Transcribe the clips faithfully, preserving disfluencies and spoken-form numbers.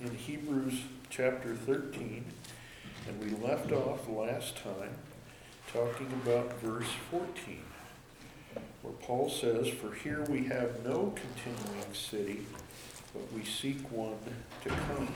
in Hebrews chapter thirteen, and we left off last time talking about verse fourteen, where Paul says, "For here we have no continuing city, but we seek one to come."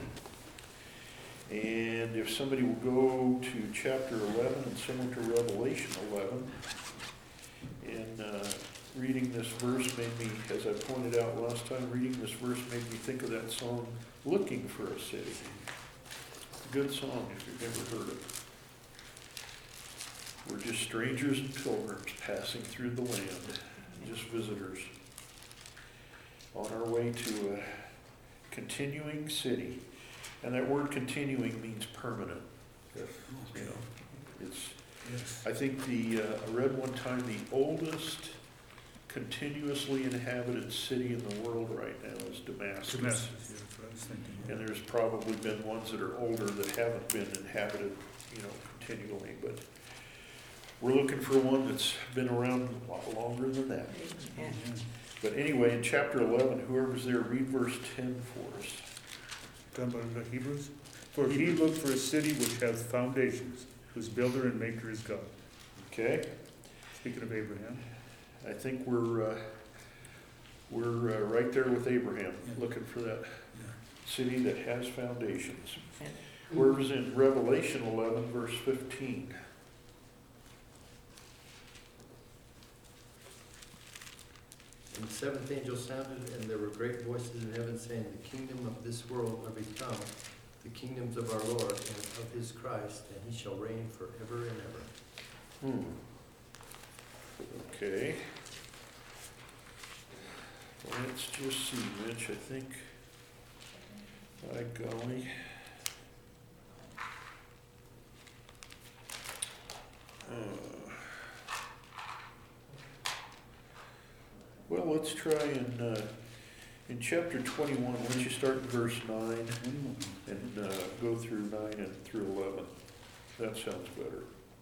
And if somebody will go to chapter eleven and similar to Revelation eleven, and uh, reading this verse made me, as I pointed out last time, reading this verse made me think of that song, "Looking for a City." It's a good song if you've never heard it. We're just strangers and pilgrims passing through the land, just visitors, on our way to a continuing city. And that word continuing means permanent. You know, it's, Yes. I think the, uh, I read one time the oldest continuously inhabited city in the world right now is Damascus. Damascus, yeah, that's what I was thinking. Yeah. And there's probably been ones that are older that haven't been inhabited, you know, continually, but we're looking for one that's been around a lot longer than that. Yeah. But anyway, in chapter eleven, whoever's there, read verse ten for us. Talking about the Hebrews? For he looked for a city which has foundations, whose builder and maker is God. Okay? Speaking of Abraham. I think we're, uh, we're uh, right there with Abraham, Yeah. looking for that Yeah. city that has foundations. Whereas in Revelation eleven, verse fifteen. And the seventh angel sounded, and there were great voices in heaven saying, "The kingdom of this world are become the kingdoms of our Lord and of his Christ, and he shall reign forever and ever." Hmm. Okay. Let's just see, Mitch, I think, by golly. Uh, Well, let's try in, uh, in chapter twenty-one, why don't you start in verse nine and uh, go through nine and through eleven. That sounds better.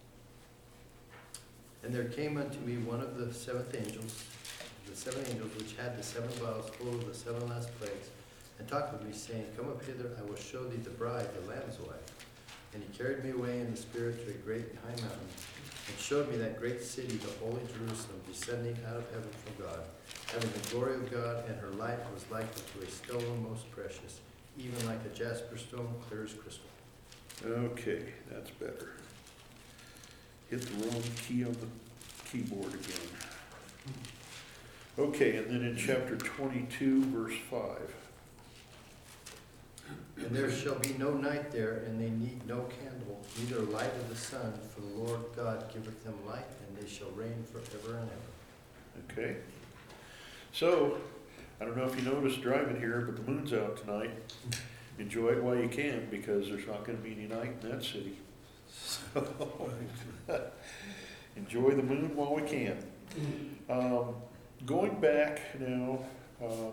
And there came unto me one of the seventh angels, the seven angels which had the seven vials full of the seven last plagues, and talked with me, saying, "Come up hither, I will show thee the bride, the Lamb's wife." And he carried me away in the spirit to a great and high mountain, and showed me that great city, the holy Jerusalem, descending out of heaven from God, having the glory of God, and her light was like unto a stone most precious, even like a jasper stone, clear as crystal. Okay, that's better. Hit the wrong key on the keyboard again. Okay, and then in chapter twenty-two, verse five. And there shall be no night there, and they need no candle, neither light of the sun, for the Lord God giveth them light, and they shall reign forever and ever. Okay. So, I don't know if you noticed driving here, but the moon's out tonight. Enjoy it while you can, because there's not going to be any night in that city. So, enjoy the moon while we can. Um, going back now um,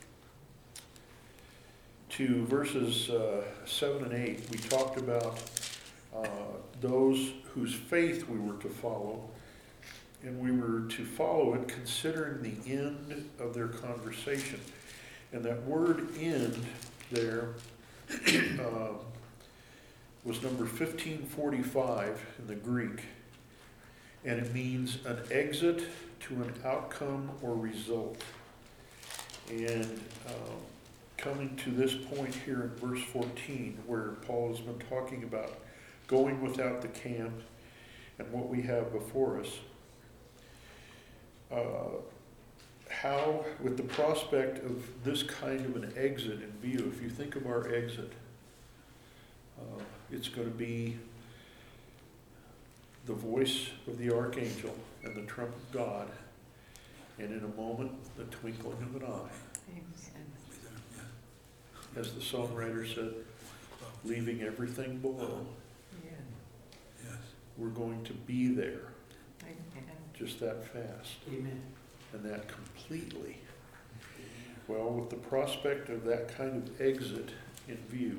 to verses uh, seven and eight, we talked about uh, those whose faith we were to follow. And we were to follow it considering the end of their conversation. And that word "end" there uh, was number fifteen forty-five in the Greek. And it means an exit to an outcome or result. And um, coming to this point here in verse fourteen, where Paul has been talking about going without the camp and what we have before us. Uh, how, with the prospect of this kind of an exit in view, if you think of our exit, uh, it's going to be the voice of the archangel and the trump of God, and in a moment, the twinkling of an eye. As the songwriter said, leaving everything below. Yes. We're going to be there. Just that fast. Amen. And that completely. Well, with the prospect of that kind of exit in view,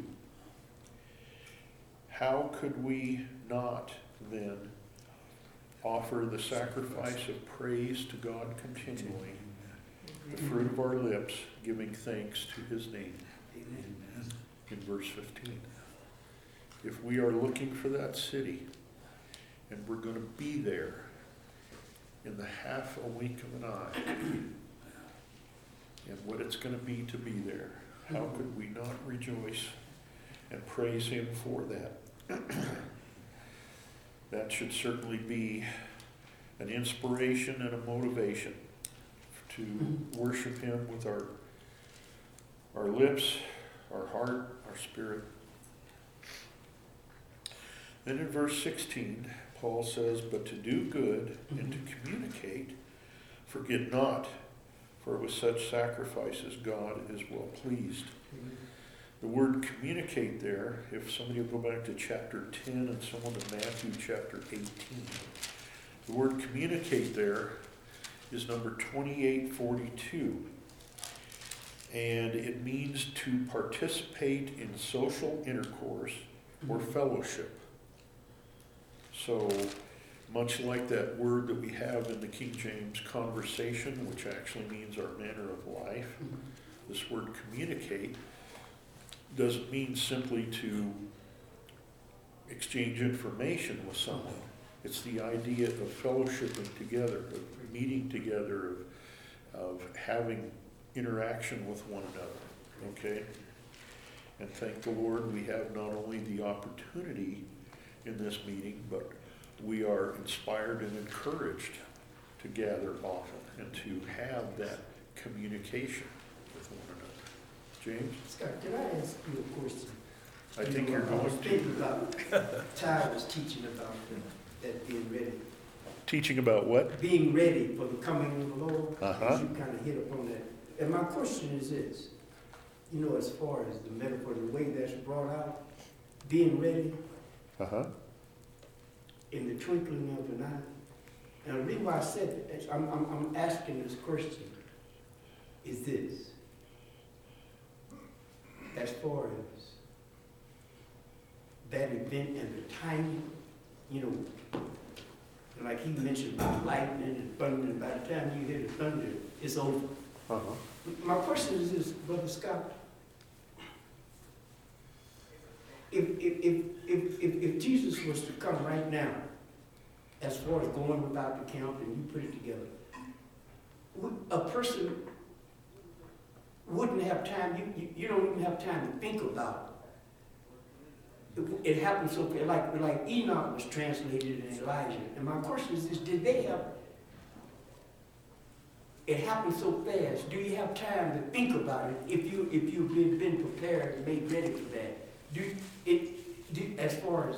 how could we not then offer the sacrifice of praise to God continually, the fruit of our lips, giving thanks to his name? Amen. in verse fifteen. If we are looking for that city, and we're gonna be there in the half a wink of an eye, and what it's gonna be to be there, how could we not rejoice and praise him for that? That should certainly be an inspiration and a motivation to worship him with our, our lips, our heart, our spirit. Then in verse sixteen, Paul says, but to do good and to communicate, forget not, for with such sacrifices God is well pleased. The word communicate there, if somebody will go back to chapter ten and someone to Matthew chapter eighteen, the word communicate there is number twenty-eight forty-two. And it means to participate in social intercourse or fellowship. So, much like that word that we have in the King James, conversation, which actually means our manner of life, this word communicate doesn't mean simply to exchange information with someone. It's the idea of fellowshipping together, of meeting together, of, of having interaction with one another, okay? And thank the Lord we have not only the opportunity in this meeting, but we are inspired and encouraged to gather often and to have that communication with one another. James? Scott, can I ask you a question? I think You you're know, I was going to. thinking about, Ty was teaching about the- that being ready, Teaching about what? being ready for the coming of the Lord. Uh-huh. You kind of hit upon that. And my question is this, you know, as far as the metaphor, the way that's brought out, being ready Uh-huh. in the twinkling of an eye. And the reason why I said that, I'm, I'm, I'm asking this question, is this. As far as that event and the timing, you know, like he mentioned about lightning and thunder, and by the time you hear the thunder, it's over. Uh-huh. My question is this, Brother Scott. If, if, if, if, if, if Jesus was to come right now, as far as going without the count and you put it together, would a person wouldn't have time, you, you, you don't even have time to think about it. It, it happened so, like, like Enoch was translated in Elijah. And my question is this, did they have, it happened so fast, do you have time to think about it if, you, if you've been, been prepared and made ready for that? Do it, do, as far as,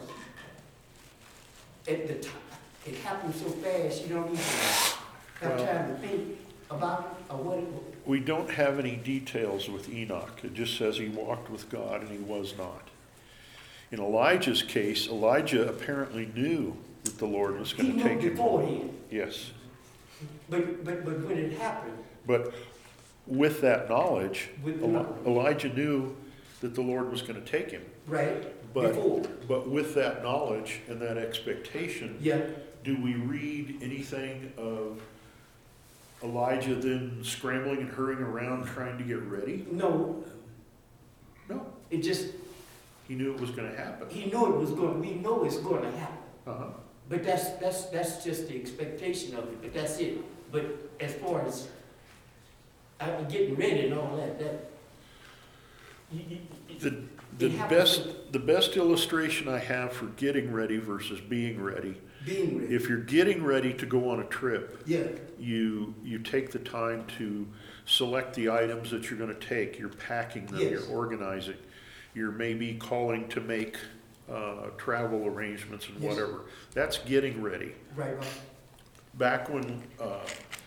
at the time, it happened so fast, you don't even have Well- time to think about it, or what it was. We don't have any details with Enoch. It just says he walked with God and he was not. In Elijah's case, Elijah apparently knew that the Lord was He going to knew take him. beforehand, Yes. but, but, but when it happened, But with that knowledge, with the Eli- knowledge, Elijah knew that the Lord was going to take him. right, But, before, but with that knowledge and that expectation, yeah, do we read anything of Elijah then scrambling and hurrying around trying to get ready? no, No. it just, He knew it was going to happen. he knew it was going, we know it's going to happen. Uh-huh. But that's, that's, that's just the expectation of it, but that's it. But as far as, uh, getting ready and all that, that, you, you, The, the It happens best, the best illustration I have for getting ready versus being ready, being ready, if you're getting ready to go on a trip, yeah, you, you take the time to select the items that you're going to take. You're packing them, Yes. you're organizing. You're maybe calling to make uh, travel arrangements and Yes. whatever. That's getting ready. right, right, Back when uh,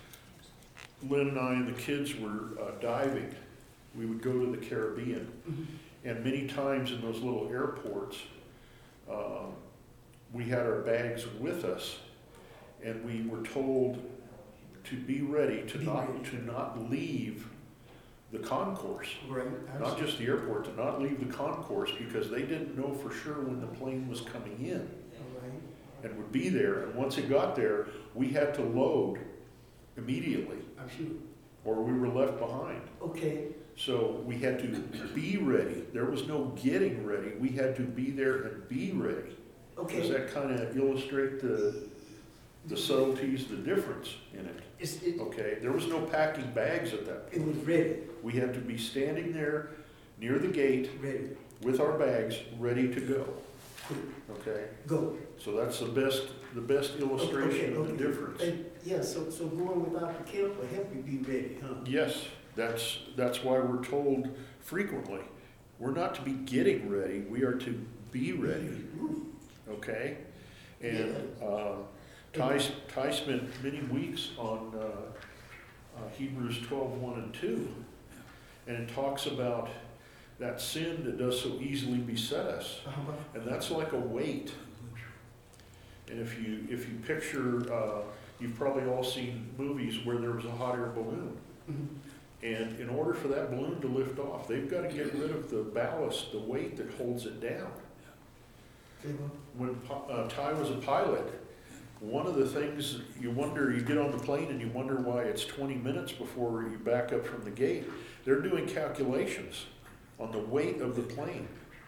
Lynn and I and the kids were uh, diving, we would go to the Caribbean. Mhm. And many times in those little airports, um, we had our bags with us, and we were told to be ready, to Be not, ready. to not leave the concourse. right. Not just the airport, to not leave the concourse, because they didn't know for sure when the plane was coming in All right, and would be there. And once it got there, we had to load immediately, I'm sure. or we were left behind. Okay, So we had to be ready. There was no getting ready. We had to be there and be ready. Does Okay, that kind of illustrate the, the subtleties, the difference in it? it's, it, Okay, there was no packing bags at that point. it was ready, We had to be standing there near the gate ready, with our bags, ready to go. quick, Okay, go. so that's the best, the best illustration Okay, of the okay. difference. And, yeah, so, so going without the camp will help you be ready, huh? Yes, that's, that's why we're told frequently, we're not to be getting ready, we are to be ready, okay? And, uh, Ty, Ty spent many weeks on, uh, uh, Hebrews twelve, one and two. And it talks about that sin that does so easily beset us. Uh-huh. And that's like a weight. And if you, if you picture, uh, you've probably all seen movies where there was a hot air balloon. Mhm. And in order for that balloon to lift off, they've got to get rid of the ballast, the weight that holds it down. Say what? When uh, Ty was a pilot, one of the things you wonder, you get on the plane and you wonder why it's twenty minutes before you back up from the gate. They're doing calculations on the weight of the plane.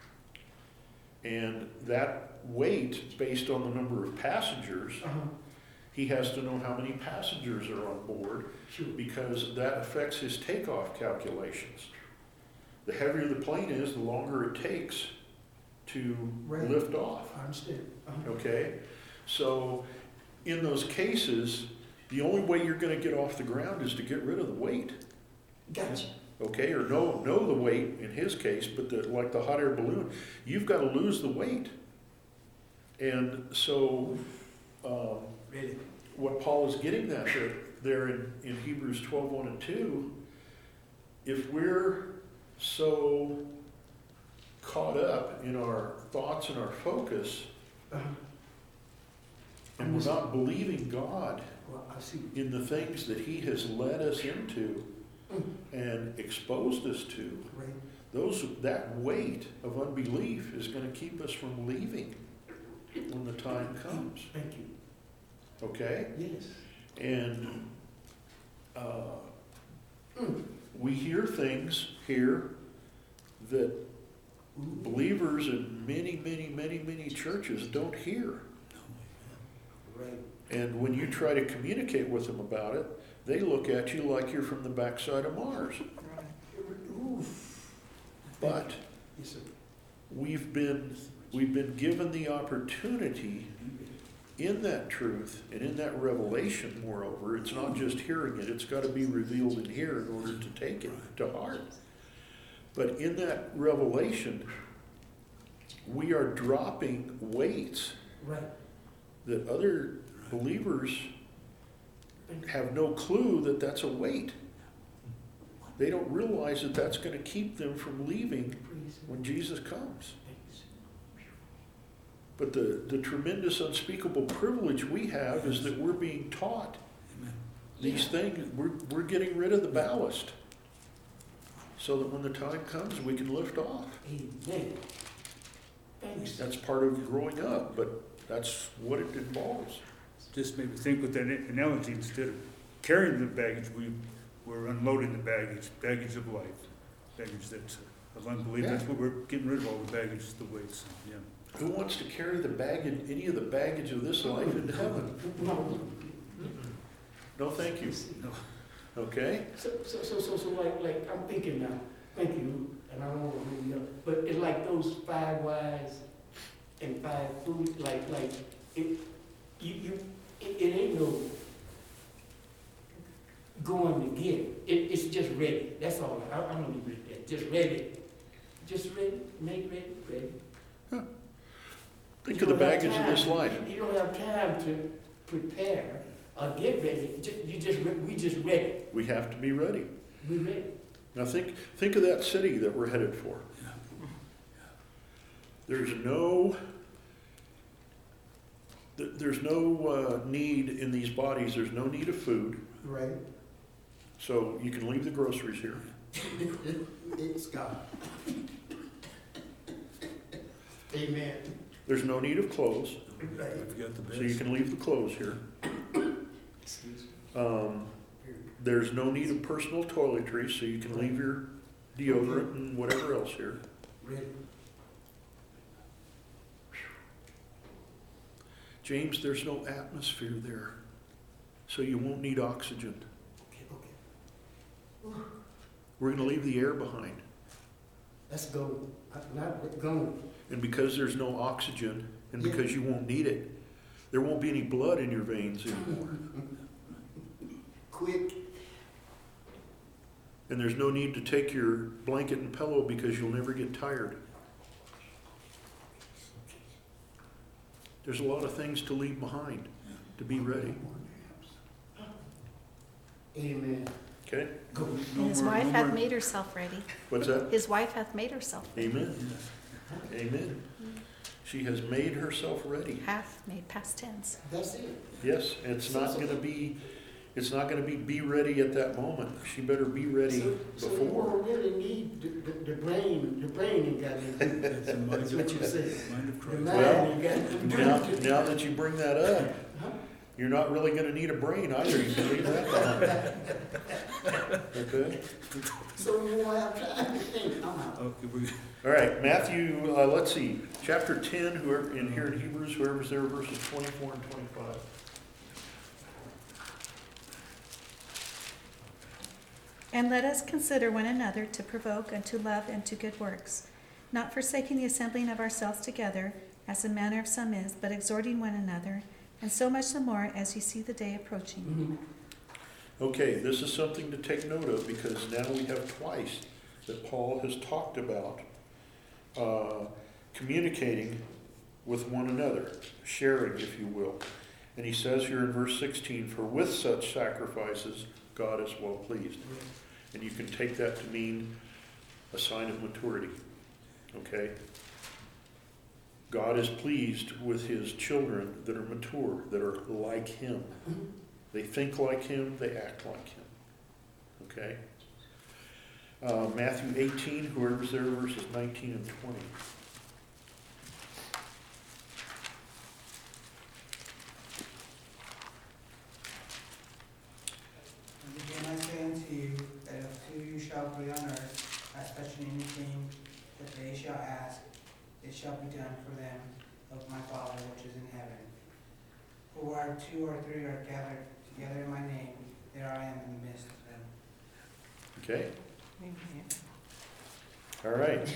And that weight, based on the number of passengers, Uh-huh, he has to know how many passengers are on board sure. because that affects his takeoff calculations. The heavier the plane is, the longer it takes to Right. lift off. I understand. Uh-huh. Okay? So, in those cases, the only way you're gonna get off the ground is to get rid of the weight, Gotcha. okay? Or know, know the weight in his case, but the, like the hot air balloon, you've gotta lose the weight. And so, um, Ready. what Paul is getting at there, there in, in Hebrews twelve, one and two, if we're so caught up in our thoughts and our focus, Uh-huh. and we're not believing God Well, I see. in the things that He has led us into Mm. and exposed us to, Right. those, that weight of unbelief is gonna keep us from leaving when the time comes, Thank you. okay? Yes. And, uh, Mm. we hear things here that Ooh. believers in many, many, many, many churches don't hear. Right. And when you try to communicate with them about it, they look at you like you're from the backside of Mars. Ooh. But Yes, sir. we've been, we've been given the opportunity in that truth and in that revelation, moreover, it's not just hearing it, it's got to be revealed in here in order to take it to heart. But in that revelation, we are dropping weights Right. that other believers have no clue that that's a weight. They don't realize that that's going to keep them from leaving Praise when Jesus comes. Thanks. But the, the tremendous unspeakable privilege we have is that we're being taught these things. We're, we're getting rid of the ballast so that when the time comes, we can lift off. Amen. Thanks. That's part of growing up, but that's what it involves. Just made me think with that analogy, instead of carrying the baggage, we, we're unloading the baggage, baggage of life, baggage that's of unbelief. That's what we're getting rid of, all the baggage, the weights, yeah. Who wants to carry the baggage, any of the baggage of this life into heaven? No. No, thank you. No. Okay? So, so, so, so, so like, like, I'm thinking now, thank you, and I don't want to move you up, but it's like those five wise and five foolish, like, like, it, you, you, it, it ain't no going to get it. It, it's just ready, that's all, I, I'm gonna leave it at that, just ready. Just ready, make ready, ready. Think You of the don't have baggage of this time- life. You don't have time to prepare or get ready, Ju- you just, re- we just ready, We have to be ready. we ready. Now think, think of that city that we're headed for. There's no, th- there's no uh, need in these bodies, there's no need of food, Right. so you can leave the groceries here. It's God. Amen. There's no need of clothes, Right. We've got the so you best. can leave the clothes here. Excuse me. Um, there's no need of personal toiletries, so you can leave your deodorant and whatever else here. Ready? James, there's no atmosphere there, so you won't need oxygen. Okay, okay. We're going to leave the air behind. Let's go. I- Not go. And because there's no oxygen, and Yeah. because you won't need it, there won't be any blood in your veins anymore. Quick. And there's no need to take your blanket and pillow because you'll never get tired. There's a lot of things to leave behind to be ready. Amen. Okay? Go. No And his more- wife no hath more- made herself ready. What's that? His wife hath made herself, Amen. Yes. Amen. She has made herself ready. hath made past tense. That's it. Yes, it's not gonna be, it's not gonna be, be ready at that moment. She better be ready So, so you before. don't really need the, the, the brain, the brain ain't got anything. That's the mind That's of what you Christ. say. Mind of The Christ. mind Well, ain't got nothing to do Now, with it. now that you bring that up, Huh? you're not really gonna need a brain either. You can leave that behind. Okay? So you won't have time to think, I'm out. Okay, we, All right, Matthew, uh, let's see, chapter ten, whoever, in here in Hebrews, whoever's there, verses twenty-four and twenty-five. And let us consider one another to provoke unto love and to good works, not forsaking the assembling of ourselves together, as the manner of some is, but exhorting one another, and so much the more as you see the day approaching. Mhm. Okay, this is something to take note of because now we have twice that Paul has talked about uh, communicating with one another, sharing, if you will. And he says here in verse sixteen, for with such sacrifices God is well pleased. And you can take that to mean a sign of maturity, okay? God is pleased with his children that are mature, that are like him. Mhm. They think like him, they act like him. Okay? Uh, Matthew eighteen, whoever's there, verses nineteen and twenty. And again I say unto you, that if two of you shall agree on earth, as touching anything that they shall ask, it shall be done for them of my Father which is in heaven. For where two or three are gathered together in my name, there I am in the midst of them. Okay? All right.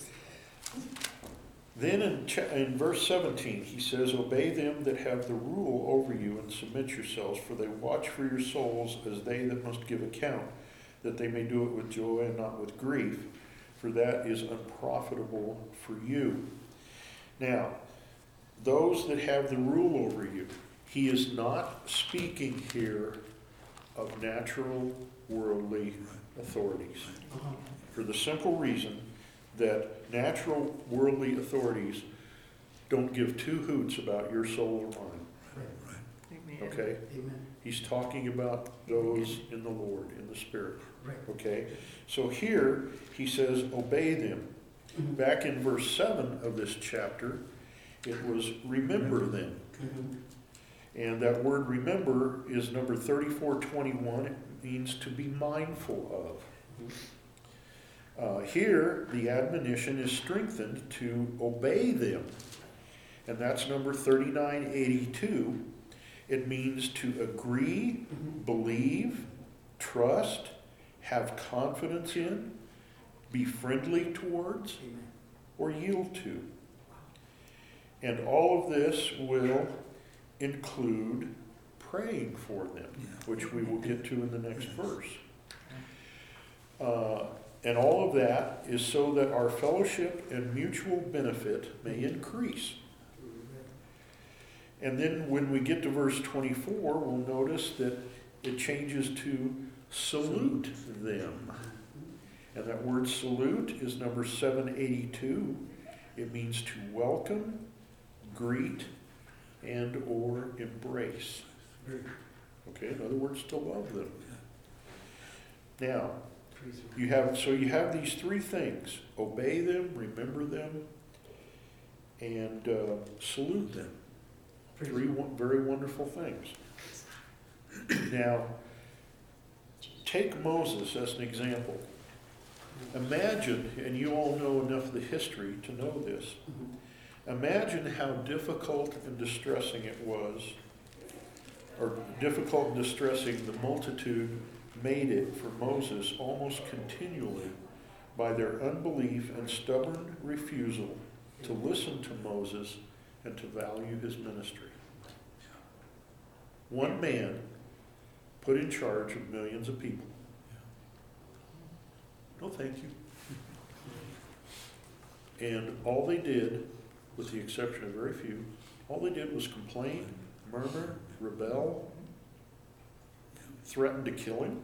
Then in, cha- in verse seventeen, he says, obey them that have the rule over you and submit yourselves, for they watch for your souls as they that must give account, that they may do it with joy and not with grief, for that is unprofitable for you. Now, those that have the rule over you, he is not speaking here of natural worldly authorities, Uh-huh. for the simple reason that natural worldly authorities don't give two hoots about your soul or mine, Right. okay? Amen. He's talking about those in the Lord, in the Spirit, Right. okay? So here, he says, obey them. Mhm. Back in verse seven of this chapter, it was remember them. Mhm. And that word remember is number thirty-four twenty-one. It means to be mindful of. Uh, here, the admonition is strengthened to obey them. And that's number thirty-nine eighty-two. It means to agree, Mhm. believe, trust, have confidence in, be friendly towards, Amen. or yield to. And all of this will include praying for them, which we will get to in the next verse. Uh, and all of that is so that our fellowship and mutual benefit may increase. And then when we get to verse twenty-four, we'll notice that it changes to salute them. And that word salute is number seven eighty-two. It means to welcome, greet, and or embrace. Okay, in other words, to love them. Now, you have, so you have these three things: obey them, remember them, and uh, salute them. Three won- very wonderful things. Now, take Moses as an example. Imagine, and you all know enough of the history to know this, imagine how difficult and distressing it was, or difficult and distressing the multitude made it for Moses almost continually by their unbelief and stubborn refusal to listen to Moses and to value his ministry. One man put in charge of millions of people. No, thank you. And all they did, with the exception of very few, all they did was complain, murmur, rebel, threaten to kill him.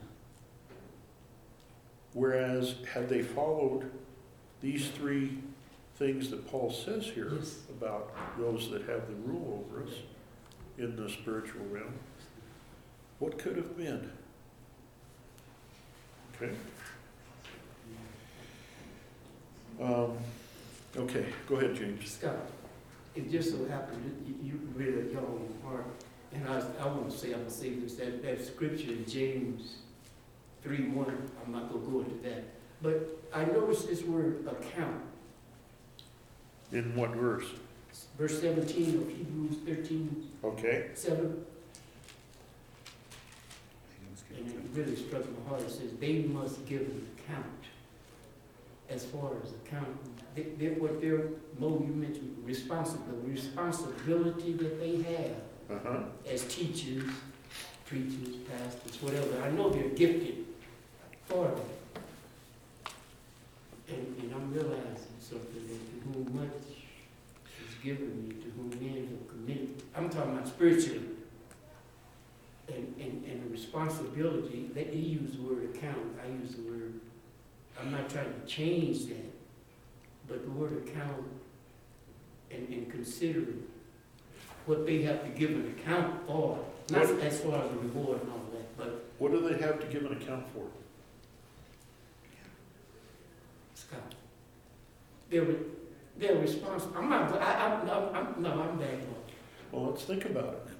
Whereas, had they followed these three things that Paul says here Yes. about those that have the rule over us in the spiritual realm, what could have been? Okay. Um, okay, go ahead, James. Scott, it just so happened that you, you read a young heart, and I, I want to say, I'm gonna say this, that, that scripture in James three one, I'm not gonna go into that, but I noticed this word account, In what verse? verse seventeen of Hebrews thirteen, Okay. seven, and it really struck my heart. It says, they must give an account. As far as account, they, they, what their, Mo, you mentioned responsibility, responsibility that they have Uh-huh. as teachers, preachers, pastors, whatever. I know they're gifted for it. And, and I'm realizing something, that to whom much is given me, to whom men have committed. I'm talking about spiritually. And, and, and the responsibility, they, they use the word account, I use the word, I'm not trying to change that, but the word account and, and considering what they have to give an account for, not What- as far as the reward and all that, but What do they have to give an account for? Scott, they're, re- they're responsible, I'm not, I, I'm, no, I'm, no, I'm backing up. Well, let's think about it.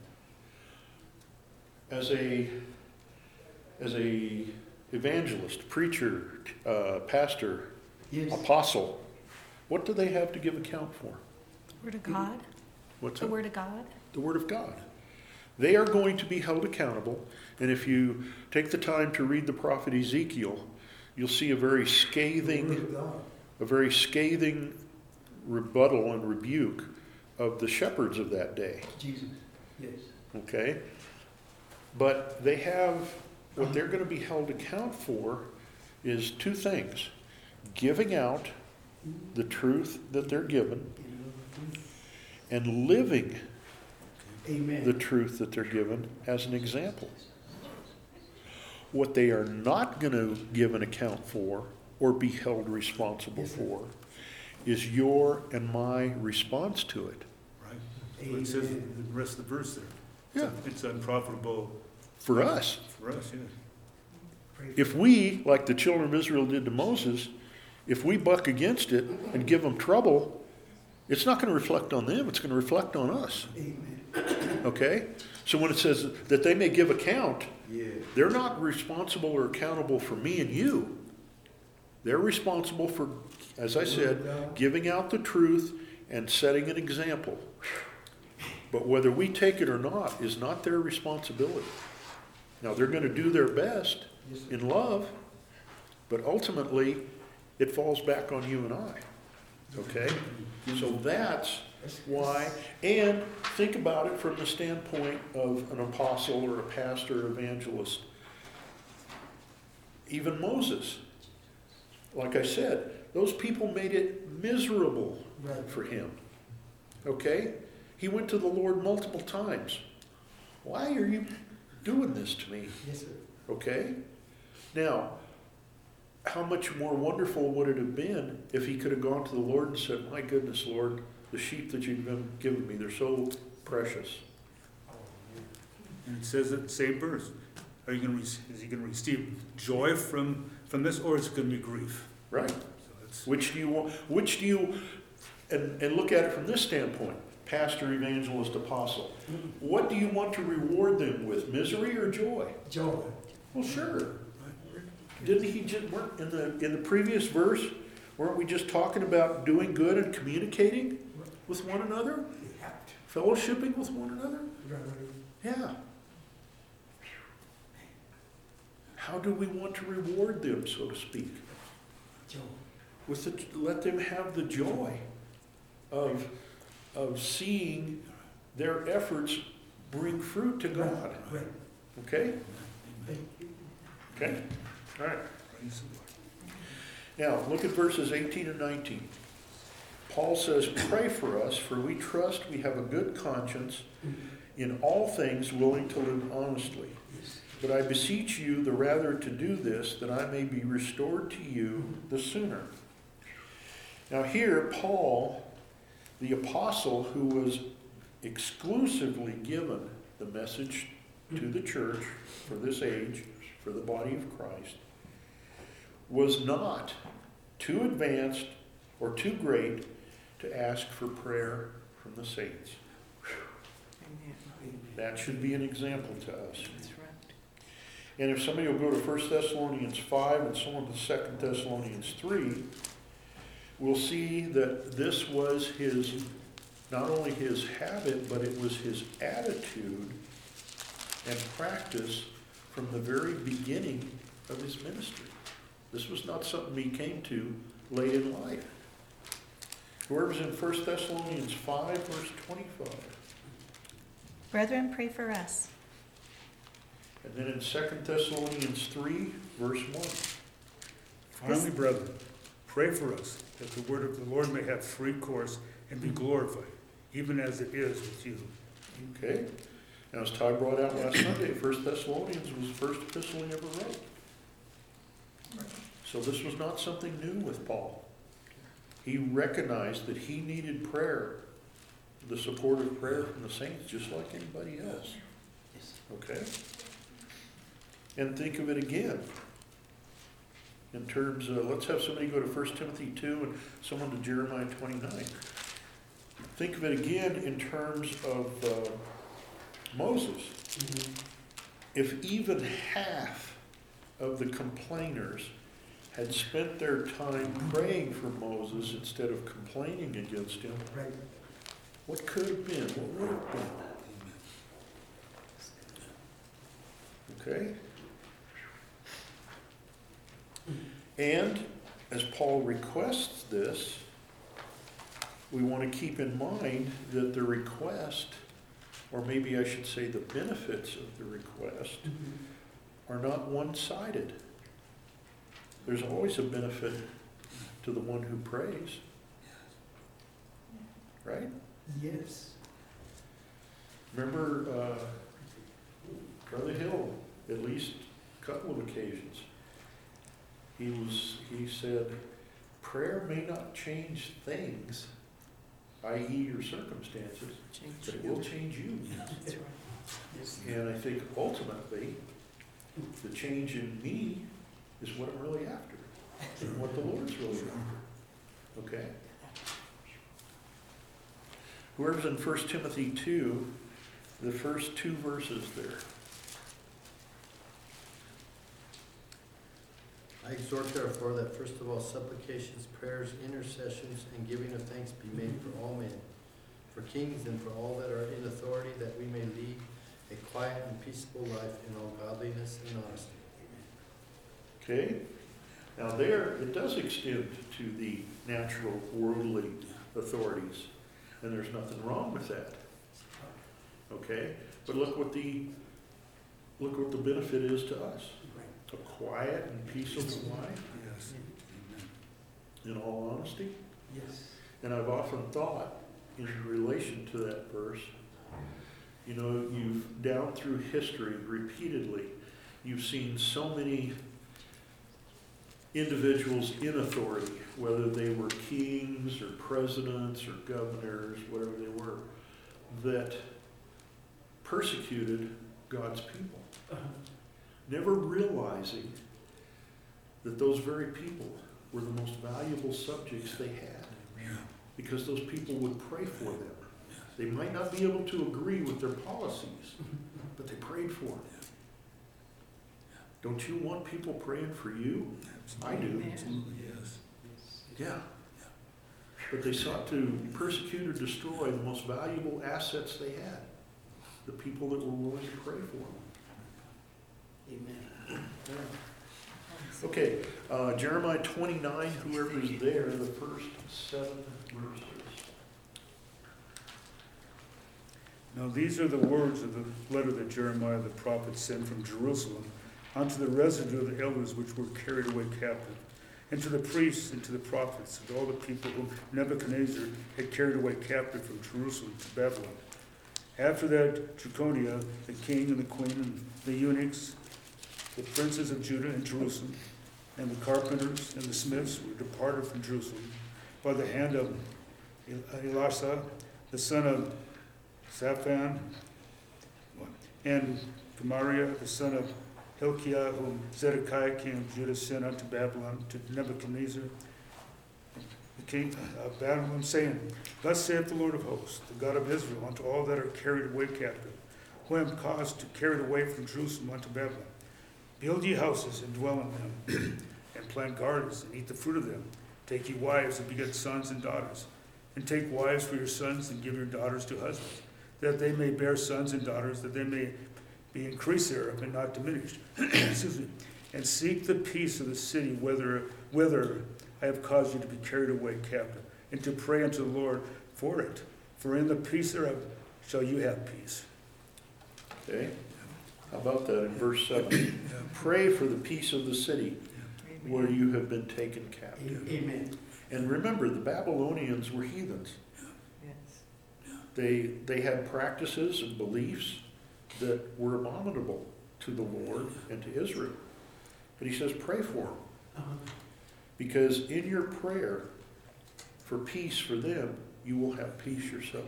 As a, as a evangelist, preacher, uh, pastor, Yes. apostle, what do they have to give account for? Word of God, What's the that? word of God. The Word of God. They are going to be held accountable, and if you take the time to read the prophet Ezekiel, you'll see a very scathing, a very scathing rebuttal and rebuke of the shepherds of that day. Jesus, yes. Okay? But they have, what they're going to be held account for is two things. Giving out the truth that they're given and living Amen. the truth that they're given as an example. What they are not going to give an account for or be held responsible Yes, sir. for is your and my response to it. Right. That's what it says in the rest of the verse there. Yeah. It's unprofitable For us. for us, yeah. If we, like the children of Israel did to Moses, if we buck against it and give them trouble, it's not going to reflect on them, it's going to reflect on us. Amen. Okay? So when it says that they may give account, Yeah. they're not responsible or accountable for me and you. They're responsible for, as I said, giving out the truth and setting an example. But whether we take it or not is not their responsibility. Now, they're going to do their best Yes, sir. in love, but ultimately, it falls back on you and I. Okay? So that's That's- why, and think about it from the standpoint of an apostle or a pastor, evangelist. Even Moses, like I said, those people made it miserable Right. for him. Okay? He went to the Lord multiple times. Why are you doing this to me? Yes, sir. Okay? Now, how much more wonderful would it have been if he could have gone to the Lord and said, my goodness, Lord, the sheep that you've been given me, they're so precious. Oh, man. And it says in the same verse, are you going to, is he going to receive joy from, from this, or is it going to be grief? Right? So it's, Which do you want, which do you, and, and look at it from this standpoint, pastor, evangelist, apostle. What do you want to reward them with, misery or joy? Joy. Well, sure. Didn't he just, weren't, in the, in the previous verse, weren't we just talking about doing good and communicating with one another? Fellowshipping with one another? Yeah. How do we want to reward them, so to speak? With the, let them have the joy of, of seeing their efforts bring fruit to God. Okay? Okay? All right. Now, look at verses eighteen and nineteen. Paul says, pray for us, for we trust we have a good conscience, in all things willing to live honestly. But I beseech you the rather to do this, that I may be restored to you the sooner. Now here, Paul, the apostle who was exclusively given the message to the church for this age, for the body of Christ, was not too advanced or too great to ask for prayer from the saints. That should be an example to us. And if somebody will go to First Thessalonians five and someone to Second Thessalonians three, we'll see that this was his, not only his habit, but it was his attitude and practice from the very beginning of his ministry. This was not something he came to late in life. Whoever's in First Thessalonians five, verse twenty-five. Brethren, pray for us. And then in Second Thessalonians three, verse one. Finally, brethren, pray for us, that the word of the Lord may have free course and be glorified, even as it is with you. Okay. Now, as Ty brought out last Sunday, First Thessalonians was the first epistle he ever wrote. So this was not something new with Paul. He recognized that he needed prayer, the support of prayer from the saints, just like anybody else. Okay? And think of it again. In terms of, let's have somebody go to First Timothy two and someone to Jeremiah twenty-nine. Think of it again in terms of uh, Moses. Mm-hmm. If even half of the complainers had spent their time praying for Moses instead of complaining against him, Right. what could have been? What would have been? Okay? And as Paul requests this, we want to keep in mind that the request, or maybe I should say the benefits of the request, are not one-sided. There's always a benefit to the one who prays. Right? Yes. Remember uh, Brother Hill, at least a couple of occasions, he was he said, prayer may not change things, that is your circumstances, but it will change you. That's right. And I think ultimately, the change in me is what I'm really after, and what the Lord's really after. Okay? Whoever's in First Timothy two, the first two verses there. I exhort therefore that first of all supplications, prayers, intercessions, and giving of thanks be made for all men, for kings and for all that are in authority, that we may lead a quiet and peaceable life in all godliness and honesty. Okay? Now there, it does extend to the natural worldly authorities, and there's nothing wrong with that. Okay? But look what the, look what the benefit is to us. A quiet and peaceable life, Yes. in all honesty. Yes. And I've often thought, in relation to that verse, you know, you've, down through history, repeatedly, you've seen so many individuals in authority, whether they were kings or presidents or governors, whatever they were, that persecuted God's people, Uh-huh. never realizing that those very people were the most valuable subjects they had, because those people would pray for them. They might not be able to agree with their policies, but they prayed for them. Don't you want people praying for you? I do. Absolutely, yes. Yeah. But they sought to persecute or destroy the most valuable assets they had, the people that were willing to pray for them. Amen. Okay, uh, Jeremiah twenty-nine, whoever's there, the first seven verses. Now these are the words of the letter that Jeremiah the prophet sent from Jerusalem unto the residue of the elders which were carried away captive, and to the priests and to the prophets, and all the people whom Nebuchadnezzar had carried away captive from Jerusalem to Babylon. After that, Jeconiah, the king and the queen and the eunuchs, the princes of Judah and Jerusalem, and the carpenters and the smiths were departed from Jerusalem by the hand of Elisha, the son of Shaphan, and Gemariah, the son of Hilkiah, whom Zedekiah king of Judah sent unto Babylon to Nebuchadnezzar, the king of Babylon, saying, Thus saith the Lord of hosts, the God of Israel, unto all that are carried away captive, who am caused to carry away from Jerusalem unto Babylon. Build ye houses and dwell in them, and plant gardens and eat the fruit of them. Take ye wives and beget sons and daughters, and take wives for your sons and give your daughters to husbands, that they may bear sons and daughters, that they may be increased thereof and not diminished. Excuse me. And seek the peace of the city, whither, whither I have caused you to be carried away captive, and to pray unto the Lord for it. For in the peace thereof shall you have peace. Okay, how about that in verse seven? Pray for the peace of the city where you have been taken captive. Amen. And remember, the Babylonians were heathens. Yes. They, they had practices and beliefs that were abominable to the Lord and to Israel. But he says, pray for them. Uh-huh. Because in your prayer for peace for them, you will have peace yourself.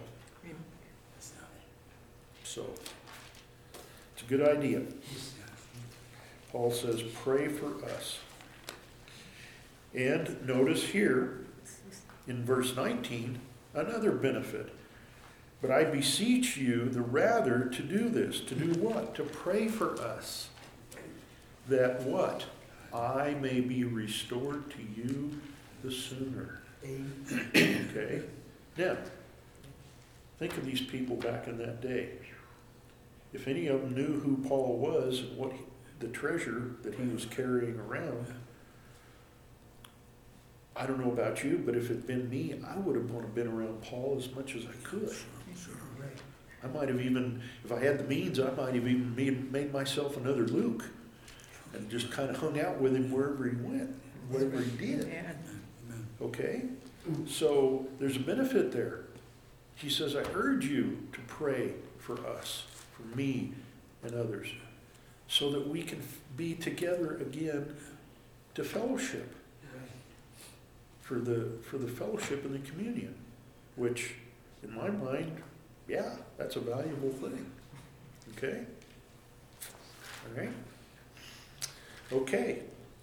So, it's a good idea. Paul says, pray for us. And notice here, in verse nineteen, another benefit. But I beseech you the rather to do this. To do what? To pray for us. That what? I may be restored to you the sooner. Okay? Now, think of these people back in that day. If any of them knew who Paul was and what he, the treasure that he was carrying around, I don't know about you, but if it'd been me, I would have wanted to been around Paul as much as I could. I might have even, if I had the means, I might have even made, made myself another Luke and just kind of hung out with him wherever he went, whatever he did. Okay? So there's a benefit there. He says, I urge you to pray for us, for me and others, so that we can be together again to fellowship. For the, for the fellowship and the communion, which in my mind, yeah, that's a valuable thing. Okay? All right? Okay.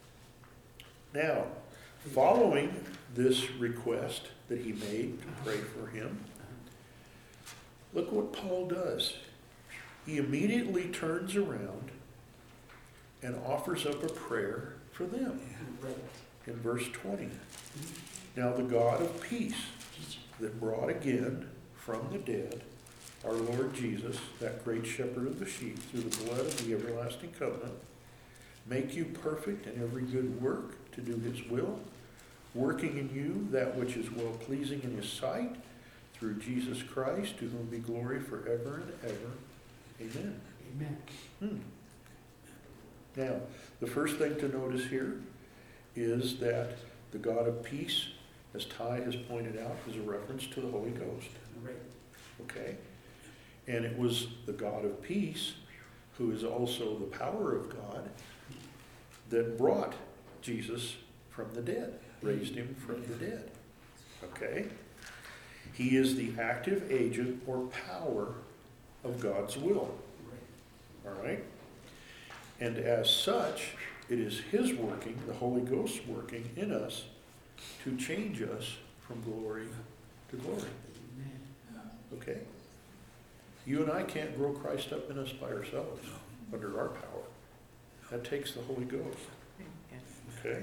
Now, following this request that he made to pray for him, look what Paul does. He immediately turns around and offers up a prayer for them in verse twenty. Now the God of peace that brought again from the dead our Lord Jesus, that great shepherd of the sheep, through the blood of the everlasting covenant, make you perfect in every good work to do his will, working in you that which is well-pleasing in his sight, through Jesus Christ, to whom be glory forever and ever. Amen. Amen. Hmm. Now, the first thing to notice here is that the God of peace, as Ty has pointed out, is a reference to the Holy Ghost. Right. Okay? And it was the God of peace, who is also the power of God, that brought Jesus from the dead, raised him from the dead. Okay? He is the active agent or power of God's will. All right? And as such, it is his working, the Holy Ghost working in us, to change us from glory to glory. Okay? You and I can't grow Christ up in us by ourselves, under our power. That takes the Holy Ghost. Okay?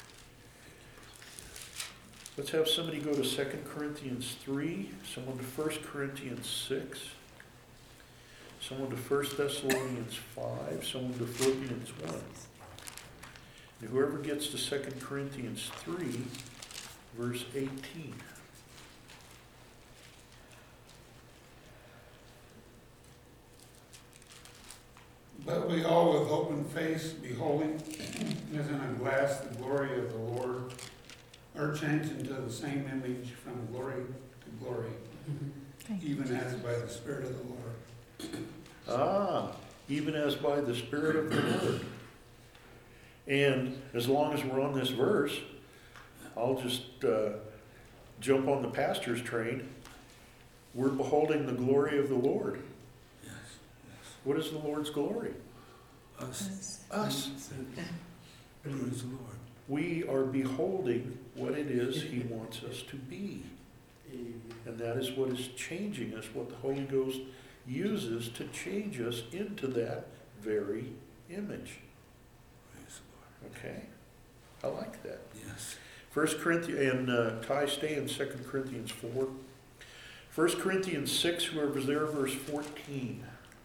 Let's have somebody go to Second Corinthians three, someone to First Corinthians six, someone to First Thessalonians five, someone to Philippians one. And whoever gets to Second Corinthians three, verse eighteen. But we all with open face, beholding, as in a glass, the glory of the Lord, are changed into the same image from glory to glory, Thank you. even as by the Spirit of the Lord. Ah, even as by the Spirit of the Lord. And as long as we're on this verse, I'll just uh, jump on the pastor's train. We're beholding the glory of the Lord. Yes, What is the Lord's glory? yes. Us. Us. Praise the Lord. We are beholding what it is He wants us to be. And that is what is changing us, what the Holy Ghost uses to change us into that very image. Praise the Lord. Okay? I like that. Yes. First Corinthians, and uh, Ty, stay in Second Corinthians four. First Corinthians six, whoever's there, verse fourteen.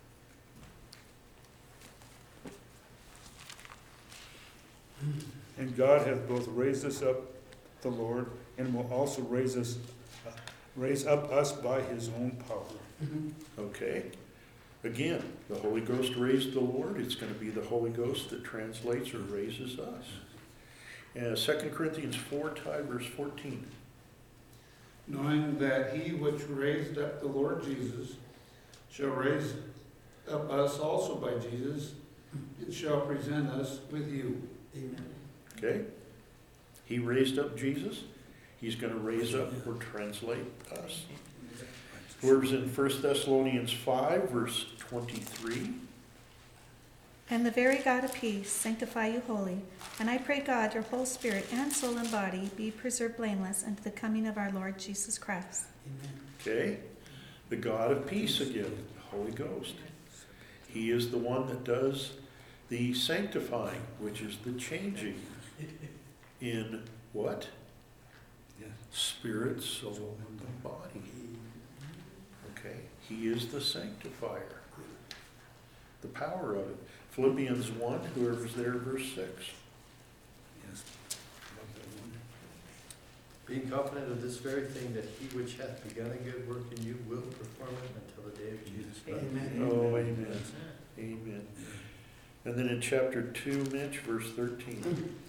And God hath both raised us up, the Lord, and will also raise us, uh, raise up us by his own power. Okay? Again, the Holy Ghost raised the Lord. It's going to be the Holy Ghost that translates or raises us. Uh, Second Corinthians four, Ty, verse fourteen. Knowing that he which raised up the Lord Jesus shall raise up us also by Jesus, and shall present us with you. Amen. Okay? He raised up Jesus. He's going to raise up or translate us. Whoever's in First Thessalonians five, verse twenty-three. And the very God of peace sanctify you wholly. And I pray God, your whole spirit and soul and body be preserved blameless unto the coming of our Lord Jesus Christ. Amen. Okay? The God of peace again, the Holy Ghost. He is the one that does the sanctifying, which is the changing in what? Yes. Spirit, soul, and body. Okay? He is the sanctifier. The power of it. Philippians one, whoever's there, verse six. Yes. Love that one. Being confident of this very thing, that he which hath begun a good work in you will perform it until the day of Jesus Christ. Amen. Oh, amen. Amen. And then in chapter two, Mitch, verse thirteen.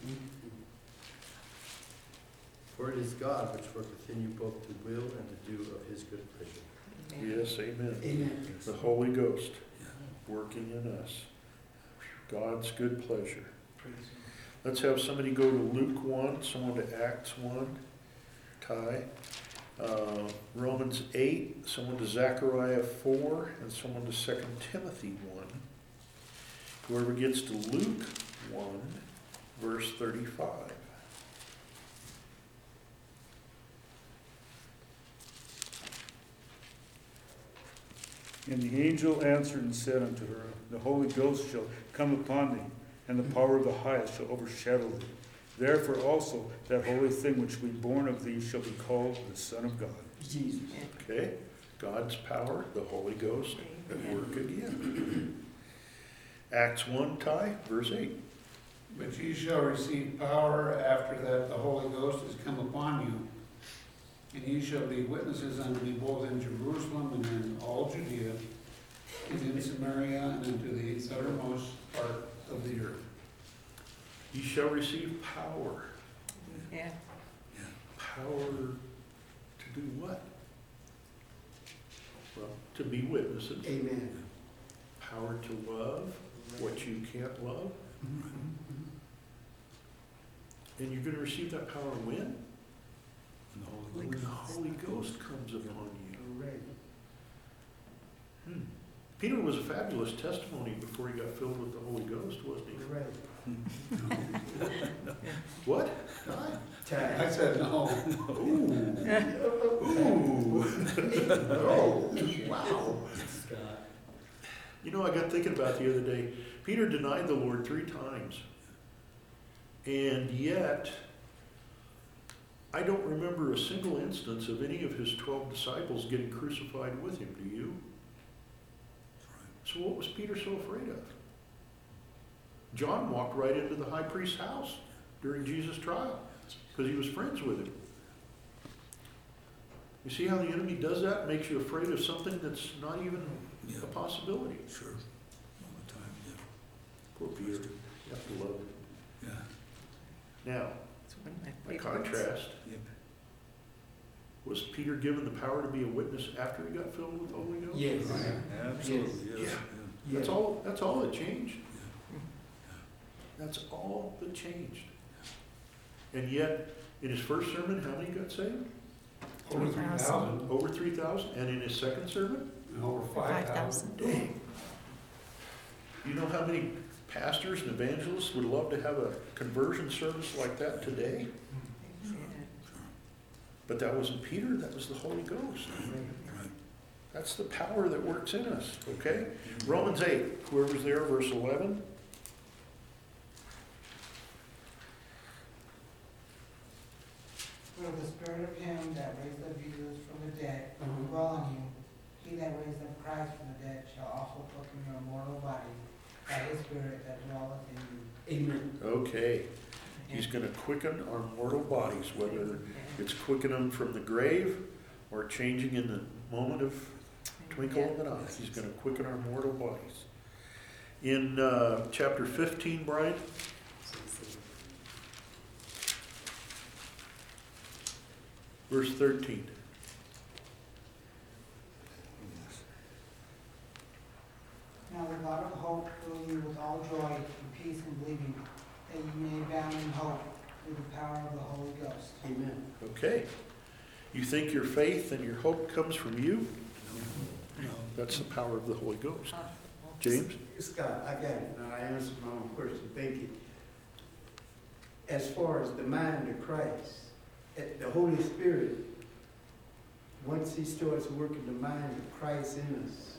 For it is God which worketh in you both to will and to do of his good pleasure. Yes, amen. Amen. The Holy Ghost working in us. God's good pleasure. Let's have somebody go to Luke one, someone to Acts one, Ty. Uh, Romans eight, someone to Zechariah four, and someone to Second Timothy one. Whoever gets to Luke one, verse thirty-five. And the angel answered and said unto her, The Holy Ghost shall come upon thee, and the power of the highest shall overshadow thee. Therefore also that holy thing which will be born of thee shall be called the Son of God. Jesus. Okay? God's power, the Holy Ghost at work again. Acts one, Ty, verse eight. But ye shall receive power after that the Holy Ghost is come upon you. And ye shall be witnesses unto me both in Jerusalem and in all Judea, and in Samaria, and unto the uttermost part of the earth. Ye shall receive power. Yeah. Power to do what? Well, to be witnesses. Amen. Power to love what you can't love. And you're going to receive that power when? When the Holy Ghost comes upon you. Right. Hmm. Peter was a fabulous testimony before he got filled with the Holy Ghost, wasn't he? Right. What? I said no. Ooh. Ooh. Oh, wow. Scott. You know, I got thinking about the other day, Peter denied the Lord three times. And yet, I don't remember a single instance of any of his twelve disciples getting crucified with him, do you? So what was Peter so afraid of? John walked right into the high priest's house during Jesus' trial because he was friends with him. You see how the enemy does that? Makes you afraid of something that's not even Yeah, a possibility. sure. All the time, yeah. Poor Peter. You have to love him. Yeah, Now, It's one of my by favorites. contrast, yep. was Peter given the power to be a witness after he got filled with the Holy Ghost? Yes. Absolutely, yes. Yeah. That's all, that's all that changed. Yeah. That's all that changed. And yet, in his first sermon, how many got saved? Over three thousand, Over three thousand. And in his second sermon? and over five thousand. Dang. You know how many pastors and evangelists would love to have a conversion service like that today? Yeah. But that wasn't Peter, that was the Holy Ghost. Right. That's the power that works in us, okay? Romans eight, whoever's there, verse eleven. For the spirit of him that raised up Jesus from the dead Mhm. dwell on you. He that raised up Christ from the dead shall also quicken your mortal bodies by his spirit that dwelleth in you. Amen. Okay, he's gonna quicken our mortal bodies, whether it's quicken them from the grave or changing in the moment of twinkle of an eye. He's gonna quicken our mortal bodies. In uh, chapter fifteen, Brian, verse thirteen. Now the God of hope fill you with all joy and peace in believing, that you may abound in hope through the power of the Holy Ghost. Amen. Okay. You think your faith and your hope comes from you? No. That's the power of the Holy Ghost. James? Scott, I got it, now I answered my own question, thank you. As far as the mind of Christ, eh, the Holy Spirit, once he starts working the mind of Christ in us,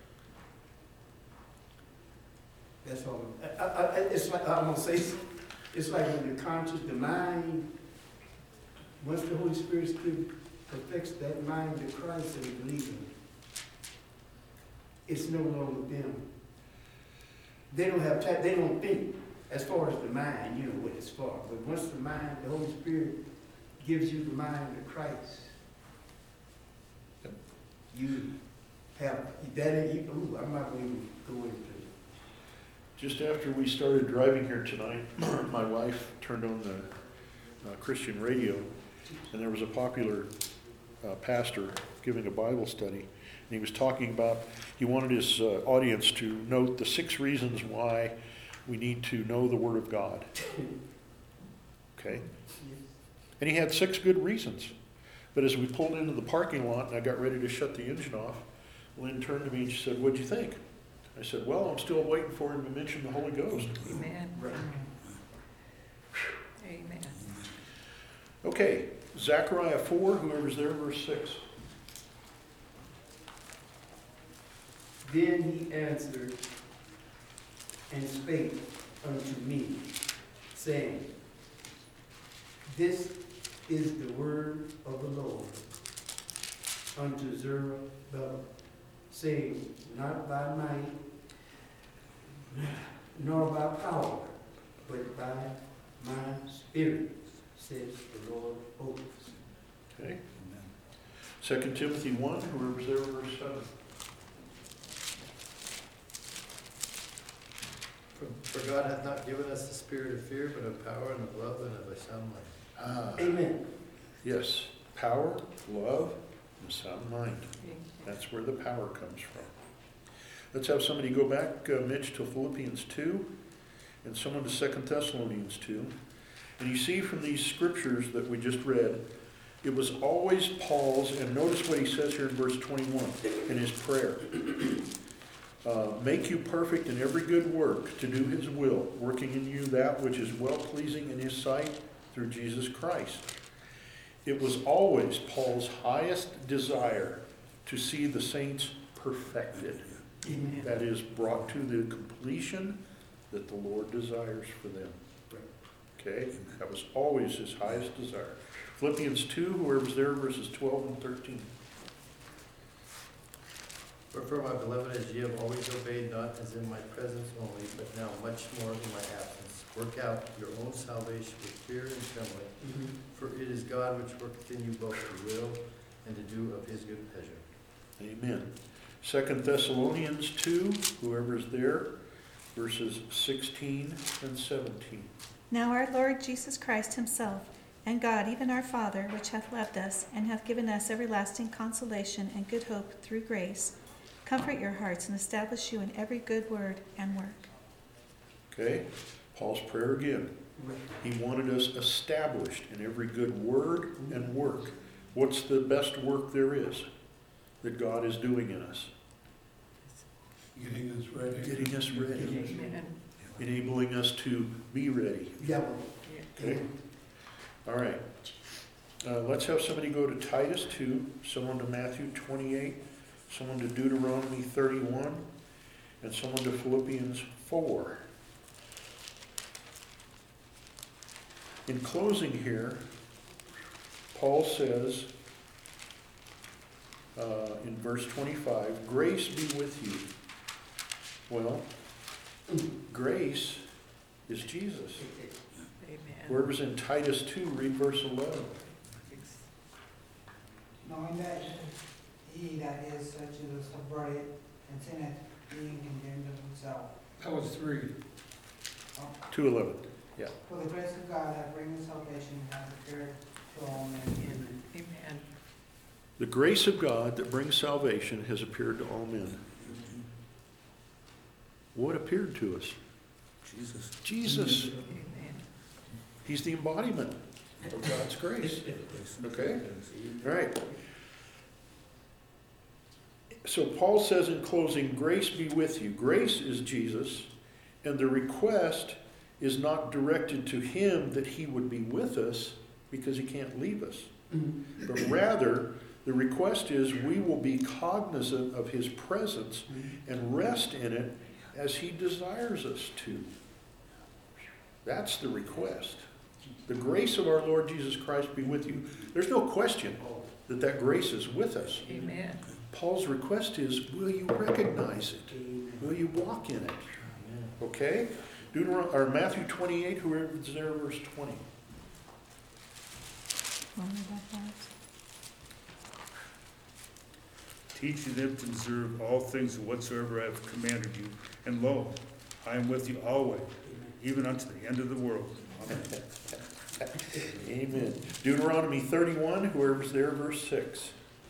that's all, I, I, I- it's like, I'm gonna say, it's like when the conscious, the mind, once the Holy Spirit still perfects that mind of Christ and believing, it's no longer them. They don't have time, they don't think as far as the mind, you know, what it's for. But once the mind, the Holy Spirit gives you the mind of Christ, Yep. you have, that ain't, you- ooh, I'm not going to go into it. Just after we started driving here tonight, my wife turned on the uh, Christian radio, and there was a popular uh, pastor giving a Bible study, and he was talking about, he wanted his uh, audience to note the six reasons why we need to know the Word of God. Okay? And he had six good reasons. But as we pulled into the parking lot and I got ready to shut the engine off, Lynn turned to me and she said, "What'd you think?" I said, "Well, I'm still waiting for him to mention the Holy Ghost." Amen. Right. Amen. Okay, Zechariah four, whoever's there, verse six. Then he answered and spake unto me, saying, This is the word of the Lord unto Zerubbabel, saying, Not by might, nor by power, but by my spirit, says the Lord of hosts. Okay. Second Timothy one, whoever's there, verse seven. For, for God hath not given us the spirit of fear, but of power and of love and of a sound mind. Ah, Amen. yes, power, love, and sound mind. That's where the power comes from. Let's have somebody go back, uh, Mitch, to Philippians two, and someone to Second Thessalonians two. And you see from these scriptures that we just read, it was always Paul's, and notice what he says here in verse twenty-one, in his prayer. Uh, make you perfect in every good work to do his will, working in you that which is well-pleasing in his sight through Jesus Christ. It was always Paul's highest desire to see the saints perfected. Amen. That is brought to the completion that the Lord desires for them. Okay? That was always his highest desire. Philippians two, whoever's there, verses twelve and thirteen. Wherefore, my beloved, as ye have always obeyed, not as in my presence only, but now much more in my absence, work out your own salvation with fear and trembling, Mhm. for it is God which worketh in you both to will and to do of his good pleasure. Amen. Second Thessalonians two, whoever's there, verses sixteen and seventeen. Now our Lord Jesus Christ himself, and God, even our Father, which hath loved us, and hath given us everlasting consolation and good hope through grace, comfort your hearts and establish you in every good word and work. Okay? Paul's prayer again. He wanted us established in every good word and work. What's the best work there is that God is doing in us? Getting us ready. Getting us ready. Amen. Enabling us to be ready. Yeah. Okay? All right. Uh, let's have somebody go to Titus two, someone to Matthew twenty-eight, someone to Deuteronomy thirty-one, and someone to Philippians four. In closing here, Paul says uh, in verse twenty-five, grace be with you. Well, grace is Jesus. Whoever's in Titus two, read verse eleven. Knowing that he that is such is subverted and sinneth, being condemned of himself. That was three. two eleven. For the grace of God that bringeth salvation hath appeared to all men. Amen. The grace of God that brings salvation has appeared to all men. What appeared to us? Jesus. Jesus. He's the embodiment of God's grace. Okay? All right. So Paul says in closing, grace be with you. Grace is Jesus, and the request is not directed to him that he would be with us because he can't leave us. Mhm. But rather, the request is we will be cognizant of his presence and rest in it as he desires us to. That's the request. The grace of our Lord Jesus Christ be with you. There's no question that that grace is with us. Amen. Paul's request is, will you recognize it? Will you walk in it? Okay? Deuteron- or Matthew twenty-eight, whoever's there, verse twenty. Teaching them to observe all things whatsoever I have commanded you. And lo, I am with you always, even unto the end of the world. Amen. Amen. Deuteronomy thirty-one, whoever's there, verse six.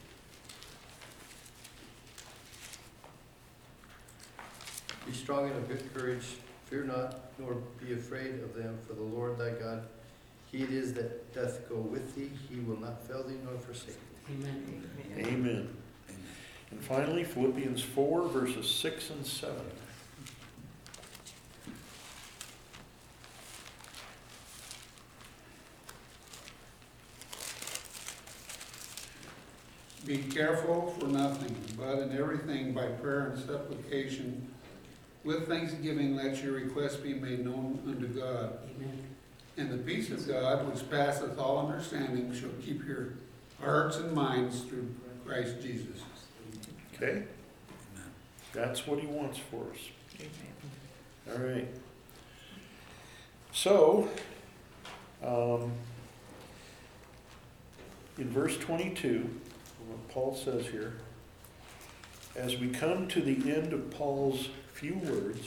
Be strong and of good courage, fear not, nor be afraid of them, for the Lord thy God, he it is that doth go with thee, he will not fail thee nor forsake thee. Amen. Amen. And finally, Philippians four, verses six and seven. Be careful for nothing, but in everything by prayer and supplication, with thanksgiving let your requests be made known unto God. Amen. And the peace of God, which passeth all understanding, shall keep your hearts and minds through Christ Jesus. Okay? That's what he wants for us. All right. So, um, in verse twenty-two, what Paul says here, as we come to the end of Paul's few words,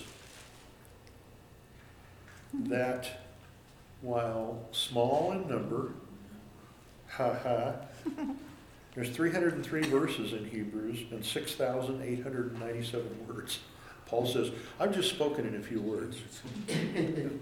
that while small in number, ha ha, there's three hundred three verses in Hebrews and six thousand eight hundred ninety-seven words. Paul says, I've just spoken in a few words. Amen.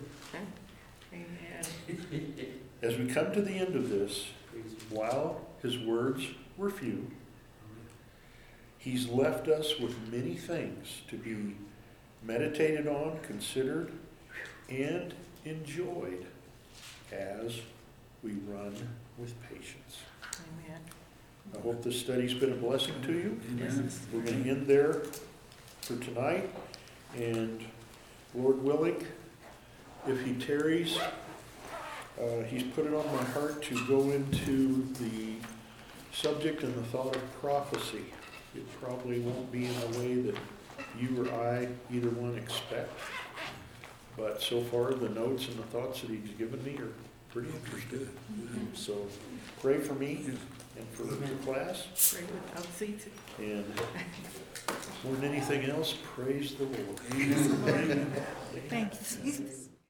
As we come to the end of this, while his words were few, he's left us with many things to be meditated on, considered, and enjoyed as we run with patience. Amen. I hope this study's been a blessing to you. Amen. We're going to end there for tonight. And Lord willing, if he tarries, uh, he's put it on my heart to go into the subject and the thought of prophecy. It probably won't be in a way that you or I, either one, expect. But so far, the notes and the thoughts that he's given me are pretty interesting. So pray for me and for the class. Pray without ceasing. And more than anything else, praise the Lord. Amen. Thank you, Jesus.